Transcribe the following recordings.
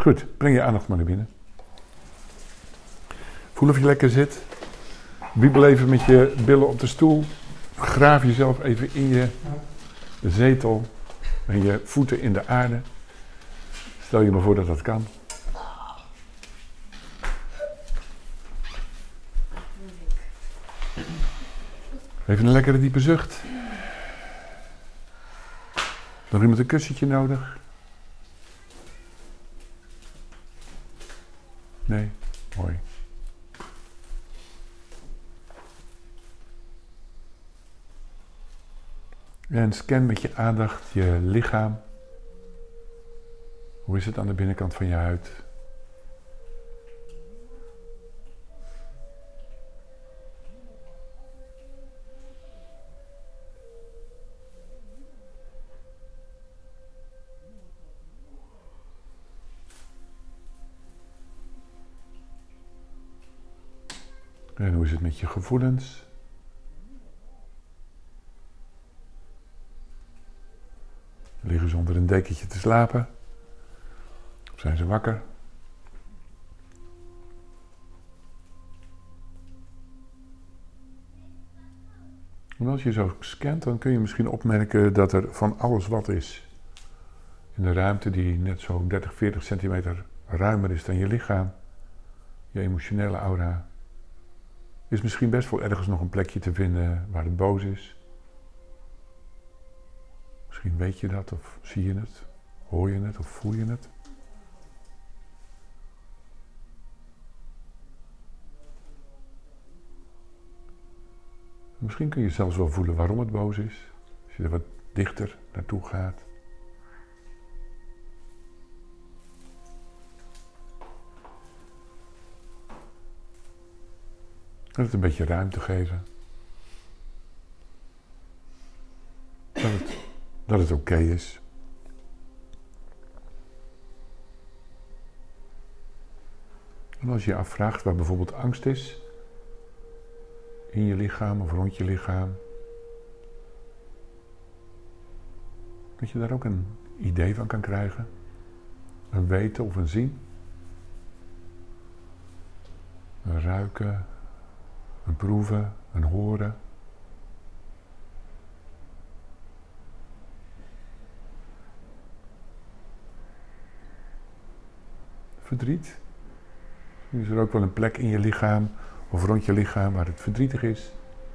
Goed, breng je aandacht maar naar binnen. Voel of je lekker zit. Wiebel even met je billen op de stoel. Graaf jezelf even in je zetel. En je voeten in de aarde. Stel je maar voor dat dat kan. Even een lekkere diepe zucht. Nog iemand een kussentje nodig? Nee? Mooi. En scan met je aandacht je lichaam. Hoe is het aan de binnenkant van je huid? En hoe is het met je gevoelens? Liggen ze onder een dekentje te slapen? Of zijn ze wakker? En als je zo scant, dan kun je misschien opmerken dat er van alles wat is. In de ruimte die net zo 30, 40 centimeter ruimer is dan je lichaam. Je emotionele aura. Is misschien best wel ergens nog een plekje te vinden waar het boos is. Misschien weet je dat, of zie je het, hoor je het of voel je het. Misschien kun je zelfs wel voelen waarom het boos is, als je er wat dichter naartoe gaat. En het een beetje ruimte geven. Dat het oké is. En als je je afvraagt waar bijvoorbeeld angst is, in je lichaam of rond je lichaam, dat je daar ook een idee van kan krijgen. Een weten of een zien. Een ruiken, een proeven, een horen. Verdriet. Is er ook wel een plek in je lichaam of rond je lichaam waar het verdrietig is?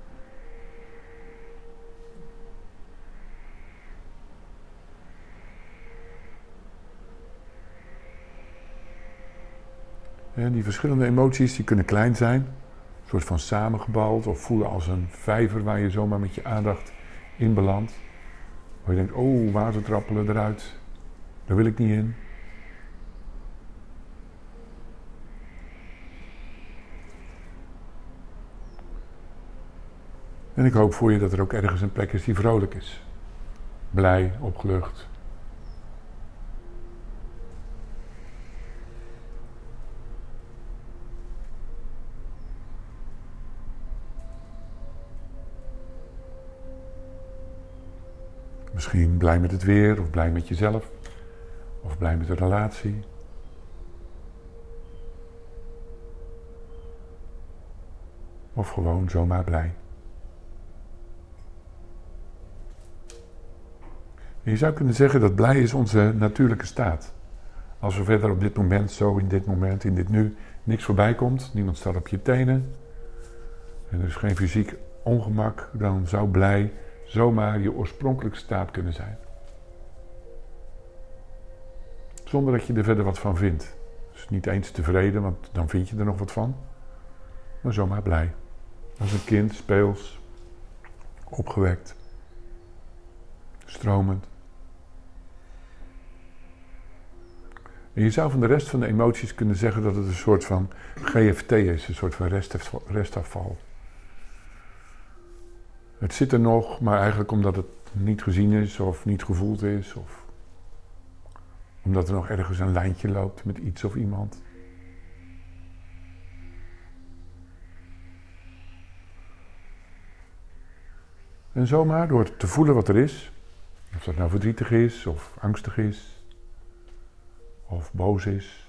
En die verschillende emoties die kunnen klein zijn, een soort van samengebald of voelen als een vijver waar je zomaar met je aandacht in belandt. Waar je denkt, oh, water trappelen eruit, daar wil ik niet in. En ik hoop voor je dat er ook ergens een plek is die vrolijk is. Blij, opgelucht. Misschien blij met het weer, of blij met jezelf, of blij met de relatie. Of gewoon zomaar blij. En je zou kunnen zeggen dat blij is onze natuurlijke staat. Als er verder op dit moment, zo in dit moment, in dit nu, niks voorbij komt, niemand staat op je tenen, en er is geen fysiek ongemak, dan zou blij zomaar je oorspronkelijke staat kunnen zijn. Zonder dat je er verder wat van vindt. Dus niet eens tevreden, want dan vind je er nog wat van. Maar zomaar blij. Als een kind, speels, opgewekt, stromend. En je zou van de rest van de emoties kunnen zeggen dat het een soort van GFT is, een soort van restafval. Het zit er nog, maar eigenlijk omdat het niet gezien is of niet gevoeld is, of omdat er nog ergens een lijntje loopt met iets of iemand. En zomaar door te voelen wat er is, of dat nou verdrietig is, of angstig is, of boos is.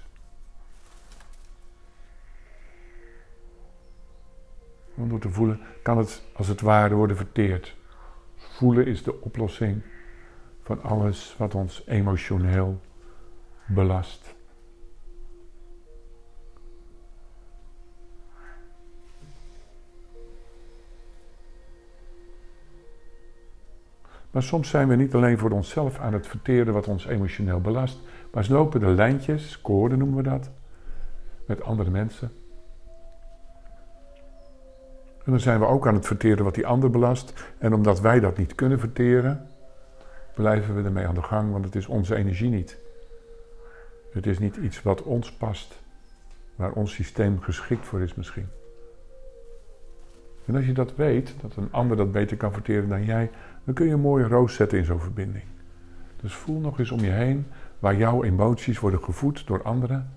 Om door te voelen kan het als het ware worden verteerd. Voelen is de oplossing van alles wat ons emotioneel belast. Maar soms zijn we niet alleen voor onszelf aan het verteren wat ons emotioneel belast, maar lopen de lijntjes, koorden noemen we dat, met andere mensen. En dan zijn we ook aan het verteren wat die ander belast. En omdat wij dat niet kunnen verteren, blijven we ermee aan de gang, want het is onze energie niet. Het is niet iets wat ons past, waar ons systeem geschikt voor is misschien. En als je dat weet, dat een ander dat beter kan verteren dan jij, dan kun je een mooie roos zetten in zo'n verbinding. Dus voel nog eens om je heen waar jouw emoties worden gevoed door anderen.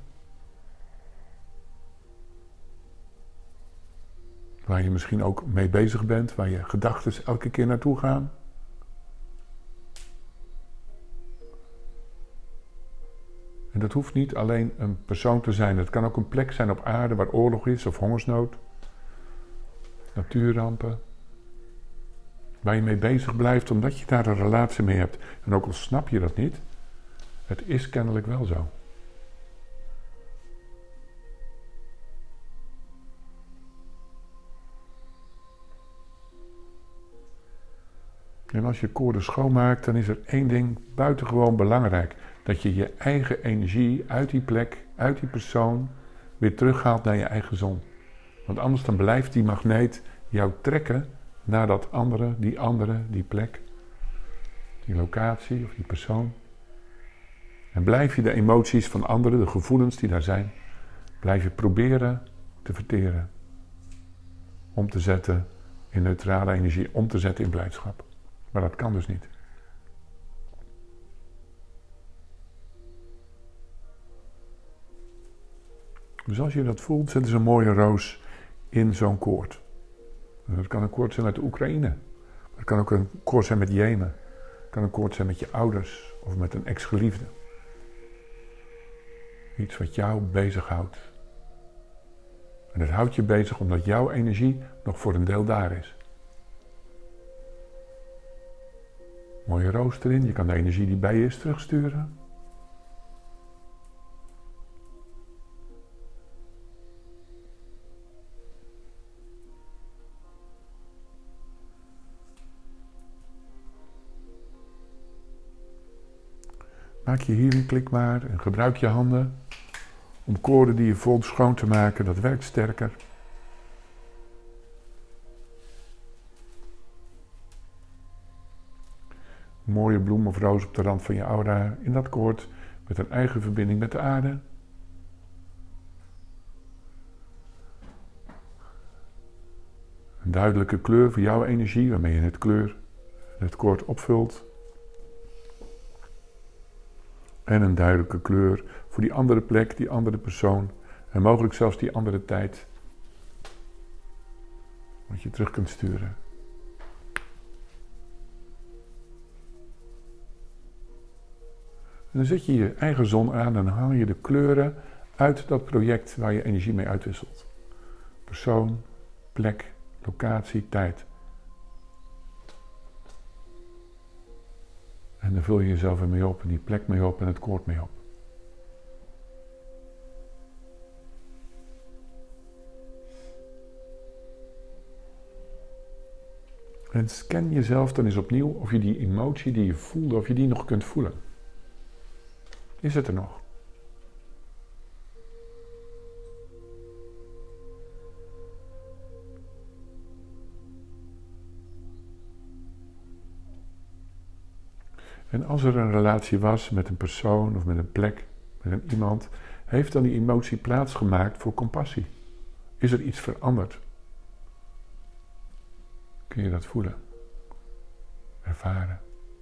Waar je misschien ook mee bezig bent, waar je gedachten elke keer naartoe gaan. En dat hoeft niet alleen een persoon te zijn. Het kan ook een plek zijn op aarde waar oorlog is of hongersnood. Natuurrampen. Waar je mee bezig blijft omdat je daar een relatie mee hebt. En ook al snap je dat niet, het is kennelijk wel zo. En als je koorden schoonmaakt, dan is er één ding buitengewoon belangrijk. Dat je je eigen energie uit die plek, uit die persoon, weer terughaalt naar je eigen zon. Want anders dan blijft die magneet jou trekken naar dat andere, die plek, die locatie of die persoon. En blijf je de emoties van anderen, de gevoelens die daar zijn, blijf je proberen te verteren. Om te zetten in neutrale energie, om te zetten in blijdschap. Maar dat kan dus niet. Dus als je dat voelt, zet eens een mooie roos in zo'n koord. Dat kan een koord zijn uit de Oekraïne. Het kan ook een koord zijn met Jemen. Het kan een koord zijn met je ouders of met een ex-geliefde. Iets wat jou bezighoudt. En het houdt je bezig omdat jouw energie nog voor een deel daar is. Mooie roos erin. Je kan de energie die bij je is terugsturen. Maak je healing klik maar en gebruik je handen om koorden die je voelt schoon te maken. Dat werkt sterker. Een mooie bloem of roos op de rand van je aura in dat koord met een eigen verbinding met de aarde. Een duidelijke kleur voor jouw energie waarmee je het koord opvult. En een duidelijke kleur voor die andere plek, die andere persoon. En mogelijk zelfs die andere tijd. Wat je terug kunt sturen. En dan zet je je eigen zon aan en haal je de kleuren uit dat project waar je energie mee uitwisselt. Persoon, plek, locatie, tijd. En dan vul je jezelf er mee op en die plek mee op en het koord mee op. En scan jezelf dan eens opnieuw of je die emotie die je voelde, of je die nog kunt voelen. Is het er nog? En als er een relatie was met een persoon of met een plek, met een iemand, heeft dan die emotie plaatsgemaakt voor compassie? Is er iets veranderd? Kun je dat voelen? Ervaren?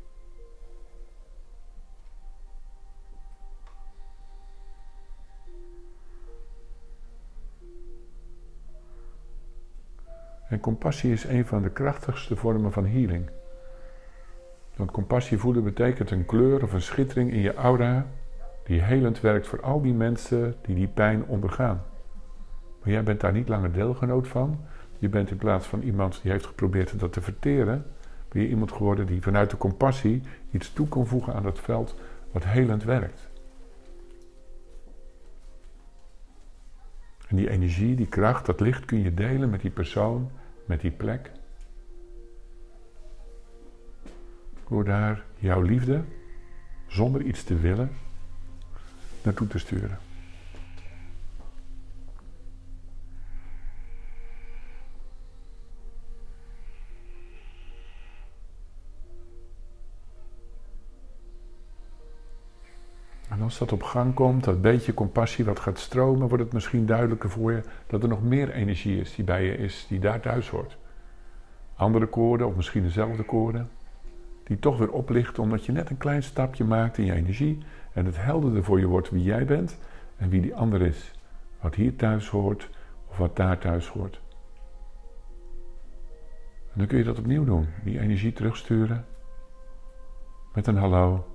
En compassie is een van de krachtigste vormen van healing. Want compassie voelen betekent een kleur of een schittering in je aura Die helend werkt voor al die mensen die die pijn ondergaan. Maar jij bent daar niet langer deelgenoot van. Je bent in plaats van iemand die heeft geprobeerd dat te verteren, ben je iemand geworden die vanuit de compassie iets toe kon voegen aan dat veld wat helend werkt. En die energie, die kracht, dat licht kun je delen met die persoon, met die plek. Door daar jouw liefde, zonder iets te willen, naartoe te sturen. En als dat op gang komt, dat beetje compassie wat gaat stromen, wordt het misschien duidelijker voor je dat er nog meer energie is die bij je is, die daar thuis hoort. Andere koorden, of misschien dezelfde koorden, die toch weer oplichten omdat je net een klein stapje maakt in je energie en het helderder voor je wordt wie jij bent en wie die ander is. Wat hier thuis hoort of wat daar thuis hoort. En dan kun je dat opnieuw doen, die energie terugsturen met een hallo.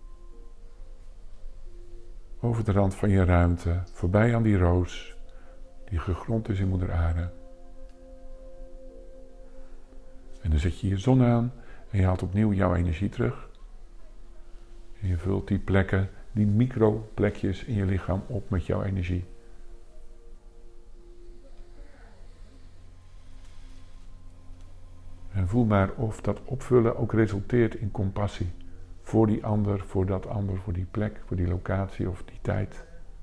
Over de rand van je ruimte, voorbij aan die roos die gegrond is in moeder aarde. En dan zet je je zon aan en je haalt opnieuw jouw energie terug. En je vult die plekken, die microplekjes in je lichaam op met jouw energie. En voel maar of dat opvullen ook resulteert in compassie. Voor die ander, voor dat ander, voor die plek, voor die locatie of die tijd.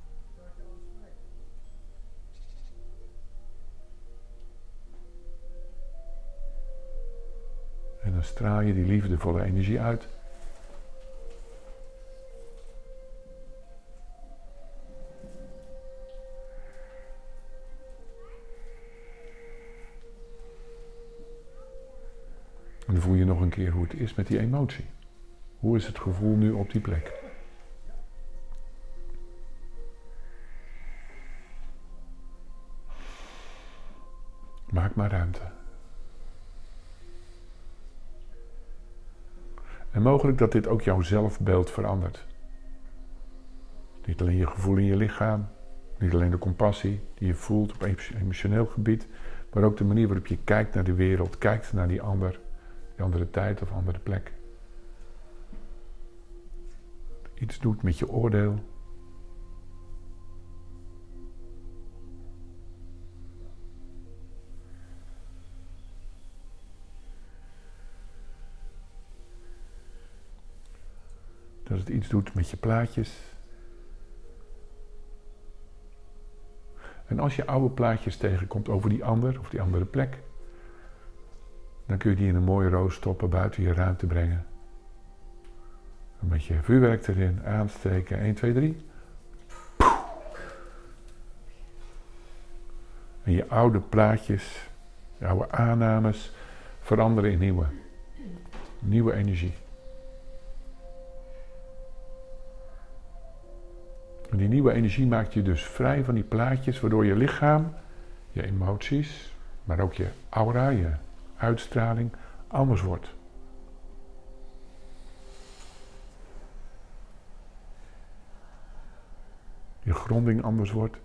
En dan straal je die liefdevolle energie uit. En dan voel je nog een keer hoe het is met die emotie. Hoe is het gevoel nu op die plek? Maak maar ruimte. En mogelijk dat dit ook jouw zelfbeeld verandert. Niet alleen je gevoel in je lichaam, niet alleen de compassie die je voelt op emotioneel gebied, maar ook de manier waarop je kijkt naar de wereld, kijkt naar die andere tijd of andere plek. Iets doet met je oordeel. Dat het iets doet met je plaatjes. En als je oude plaatjes tegenkomt over die ander of die andere plek, dan kun je die in een mooie roos stoppen, buiten je ruimte brengen. Een beetje vuurwerk erin, aansteken, 1, 2, 3. En je oude plaatjes, je oude aannames veranderen in nieuwe energie. En die nieuwe energie maakt je dus vrij van die plaatjes, waardoor je lichaam, je emoties, maar ook je aura, je uitstraling anders wordt. Je gronding anders wordt.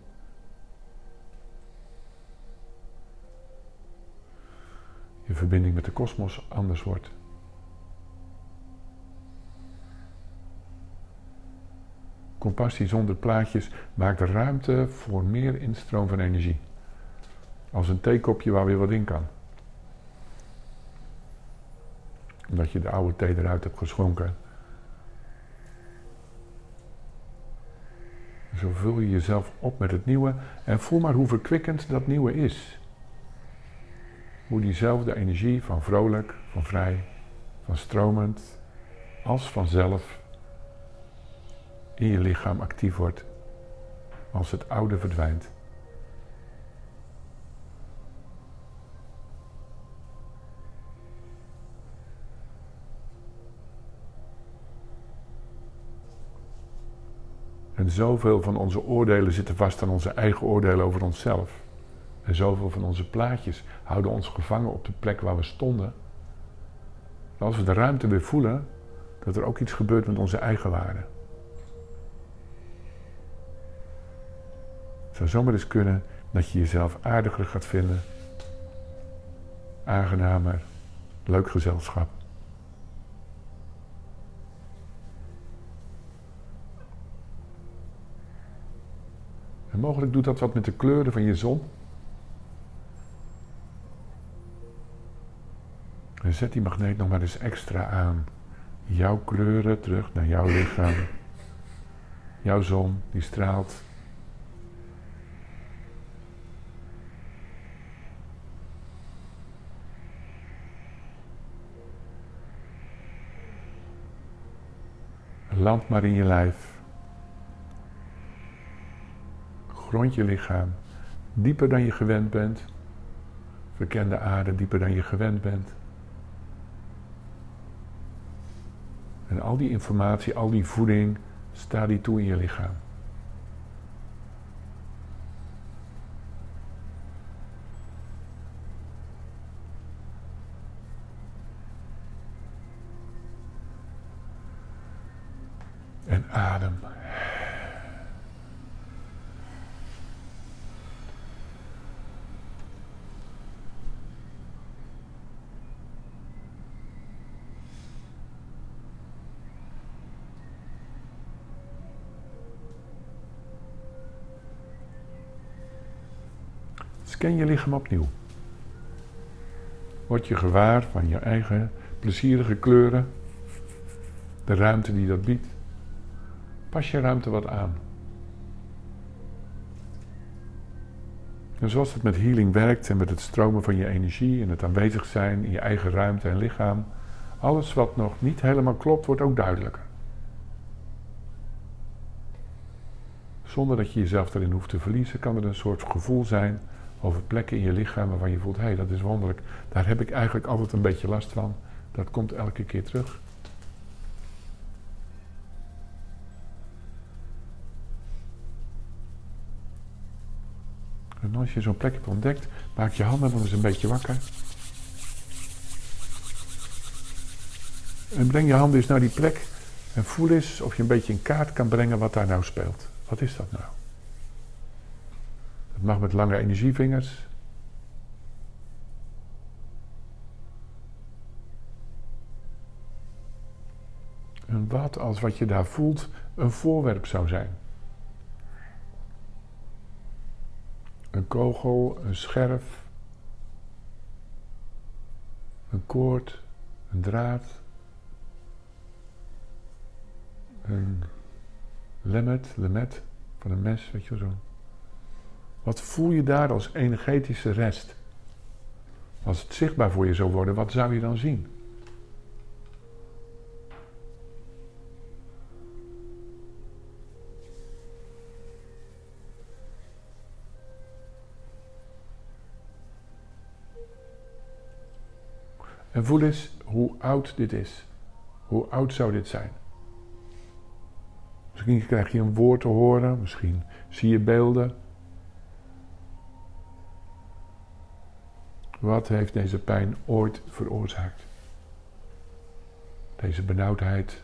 Je verbinding met de kosmos anders wordt. Compassie zonder plaatjes maakt ruimte voor meer instroom van energie. Als een theekopje waar weer wat in kan. Omdat je de oude thee eruit hebt geschonken. Zo vul je jezelf op met het nieuwe en voel maar hoe verkwikkend dat nieuwe is. Hoe diezelfde energie van vrolijk, van vrij, van stromend, als vanzelf in je lichaam actief wordt als het oude verdwijnt. En zoveel van onze oordelen zitten vast aan onze eigen oordelen over onszelf. En zoveel van onze plaatjes houden ons gevangen op de plek waar we stonden. En als we de ruimte weer voelen, dat er ook iets gebeurt met onze eigen waarde. zou zomaar eens kunnen dat je jezelf aardiger gaat vinden. Aangenamer, leuk gezelschap. En mogelijk doet dat wat met de kleuren van je zon. En zet die magneet nog maar eens extra aan. Jouw kleuren terug naar jouw lichaam. Jouw zon, die straalt. Land maar in je lijf. Grond je lichaam. Dieper dan je gewend bent. Verken de aarde dieper dan je gewend bent. En al die informatie, al die voeding, sta die toe in je lichaam. En adem. Scan je lichaam opnieuw. Word je gewaar van je eigen plezierige kleuren, de ruimte die dat biedt. Pas je ruimte wat aan. En zoals het met healing werkt en met het stromen van je energie en het aanwezig zijn in je eigen ruimte en lichaam, alles wat nog niet helemaal klopt, wordt ook duidelijker. Zonder dat je jezelf erin hoeft te verliezen, kan er een soort gevoel zijn over plekken in je lichaam waarvan je voelt, hé, dat is wonderlijk. Daar heb ik eigenlijk altijd een beetje last van. Dat komt elke keer terug. En als je zo'n plek hebt ontdekt, maak je handen dan eens een beetje wakker. En breng je handen eens naar die plek en voel eens of je een beetje in kaart kan brengen wat daar nou speelt. Wat is dat nou? Het mag met lange energievingers. En wat als wat je daar voelt een voorwerp zou zijn? Een kogel, een scherf, een koord, een draad, een lemet van een mes, weet je wel zo. Wat voel je daar als energetische rest? Als het zichtbaar voor je zou worden, wat zou je dan zien? En voel eens hoe oud dit is. Hoe oud zou dit zijn? Misschien krijg je een woord te horen, misschien zie je beelden. Wat heeft deze pijn ooit veroorzaakt? Deze benauwdheid.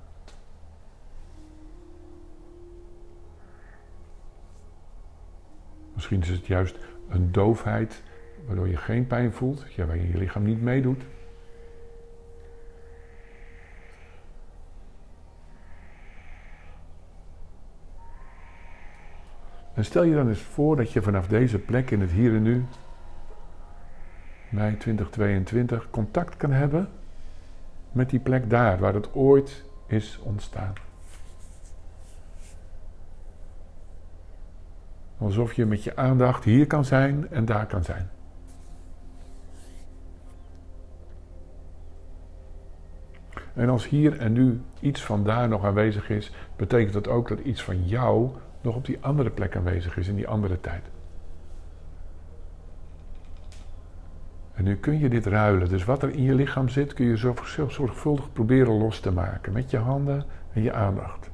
Misschien is het juist een doofheid, waardoor je geen pijn voelt, ja, waar je lichaam niet meedoet. En stel je dan eens voor dat je vanaf deze plek in het hier en nu, mei 2022, contact kan hebben met die plek daar, waar het ooit is ontstaan. Alsof je met je aandacht hier kan zijn en daar kan zijn. En als hier en nu iets van daar nog aanwezig is, betekent dat ook dat iets van jou nog op die andere plek aanwezig is, in die andere tijd. En nu kun je dit ruilen. Dus wat er in je lichaam zit, kun je zo zorgvuldig proberen los te maken. Met je handen en je aandacht.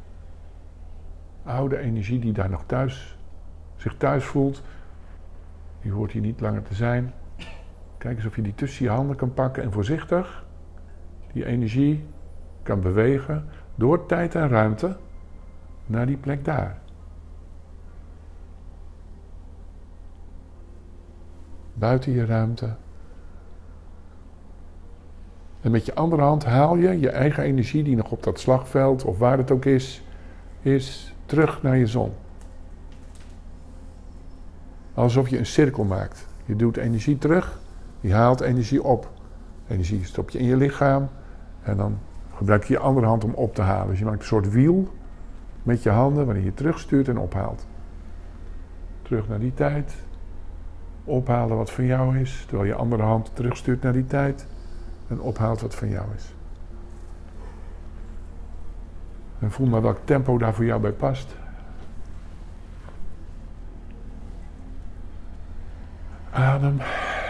Oude energie die daar nog zich thuis voelt, die hoort hier niet langer te zijn. Kijk eens of je die tussen je handen kan pakken en voorzichtig die energie kan bewegen door tijd en ruimte naar die plek daar. buiten je ruimte. En met je andere hand haal je je eigen energie die nog op dat slagveld of waar het ook is terug naar je zon. Alsof je een cirkel maakt. Je doet energie terug, je haalt energie op. Energie stop je in je lichaam en dan gebruik je je andere hand om op te halen. Dus je maakt een soort wiel met je handen waarin je terugstuurt en ophaalt. Terug naar die tijd. Ophalen wat van jou is, terwijl je andere hand terugstuurt naar die tijd en ophaalt wat van jou is. En voel maar welk tempo daar voor jou bij past. Adem.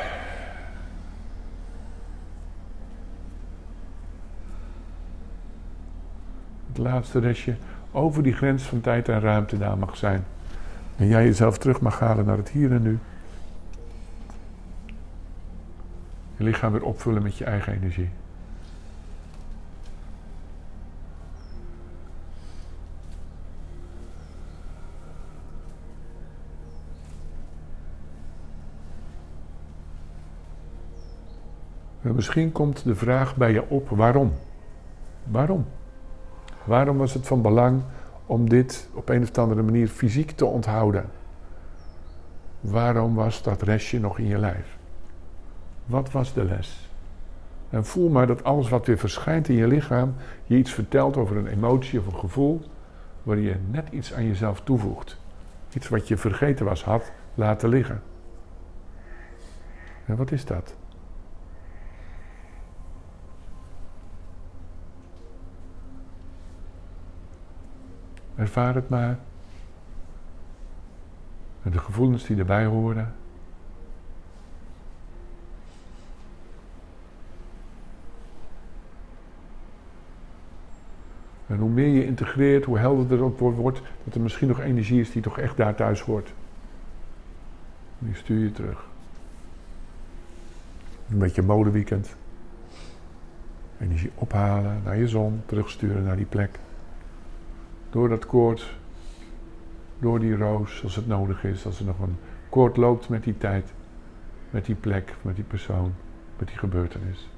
Het laatste restje over die grens van tijd en ruimte daar mag zijn. En jij jezelf terug mag halen naar het hier en nu. Je lichaam weer opvullen met je eigen energie. En misschien komt de vraag bij je op, waarom? Waarom? Waarom was het van belang om dit op een of andere manier fysiek te onthouden? Waarom was dat restje nog in je lijf? Wat was de les? En voel maar dat alles wat weer verschijnt in je lichaam je iets vertelt over een emotie of een gevoel waar je net iets aan jezelf toevoegt. Iets wat je vergeten was, had laten liggen. En wat is dat? Ervaar het maar. En de gevoelens die erbij horen. En hoe meer je integreert, hoe helderder het wordt, dat er misschien nog energie is die toch echt daar thuis hoort. En die stuur je terug. Een beetje modeweekend. Energie ophalen naar je zon, terugsturen naar die plek. Door dat koord, door die roos, als het nodig is, als er nog een koord loopt met die tijd, met die plek, met die persoon, met die gebeurtenis.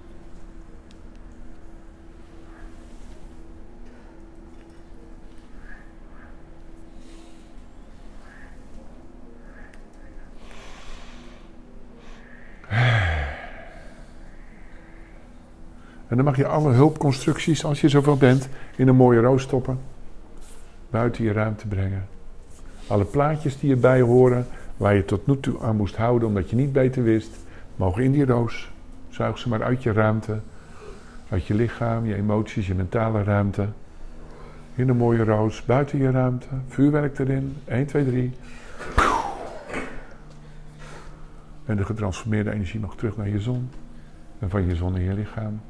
En dan mag je alle hulpconstructies, als je zoveel bent, in een mooie roos stoppen. Buiten je ruimte brengen. Alle plaatjes die erbij horen, waar je tot nu toe aan moest houden omdat je niet beter wist, mogen in die roos. Zuig ze maar uit je ruimte, uit je lichaam, je emoties, je mentale ruimte. In een mooie roos, buiten je ruimte, vuurwerk erin, 1, 2, 3. En de getransformeerde energie mag terug naar je zon. En van je zon in je lichaam.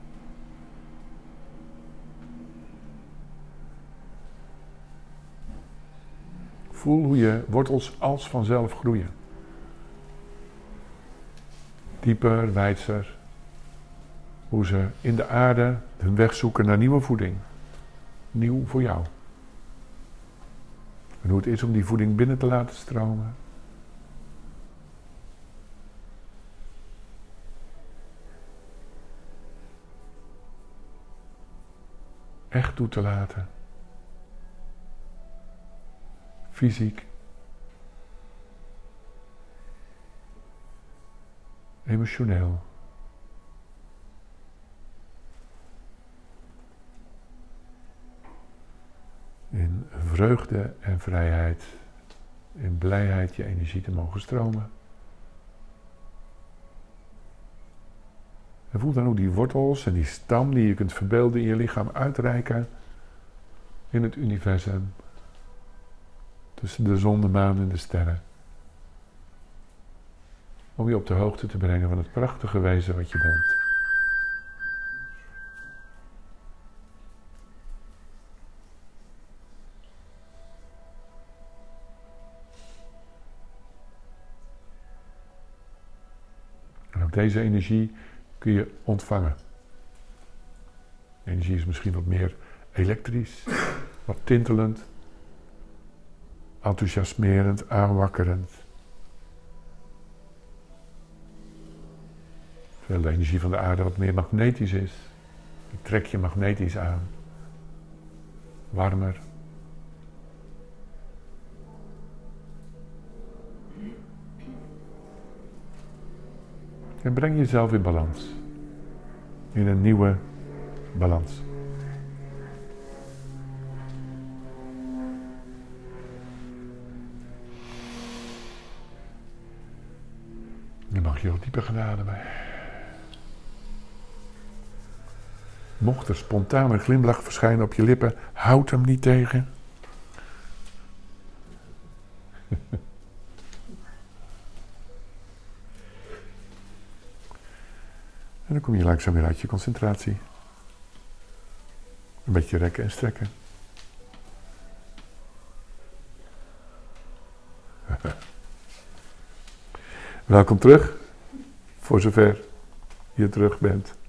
Voel hoe je wortels als vanzelf groeien. Dieper, wijdser. Hoe ze in de aarde hun weg zoeken naar nieuwe voeding. Nieuw voor jou. En hoe het is om die voeding binnen te laten stromen. Echt toe te laten. Fysiek. Emotioneel. In vreugde en vrijheid. In blijheid je energie te mogen stromen. En voel dan hoe die wortels en die stam die je kunt verbeelden in je lichaam uitreiken in het universum. Tussen de zon, de maan en de sterren. Om je op de hoogte te brengen van het prachtige wezen wat je bent. En ook deze energie kun je ontvangen. Energie is misschien wat meer elektrisch, wat tintelend, enthousiasmerend, aanwakkerend. Terwijl de energie van de aarde wat meer magnetisch is. Die trek je magnetisch aan. Warmer. En breng jezelf in balans. In een nieuwe balans. Dan mag je ook dieper gaan ademen. Mocht er spontaan een glimlach verschijnen op je lippen, houd hem niet tegen. En dan kom je langzaam weer uit je concentratie. Een beetje rekken en strekken. Welkom terug, voor zover je terug bent.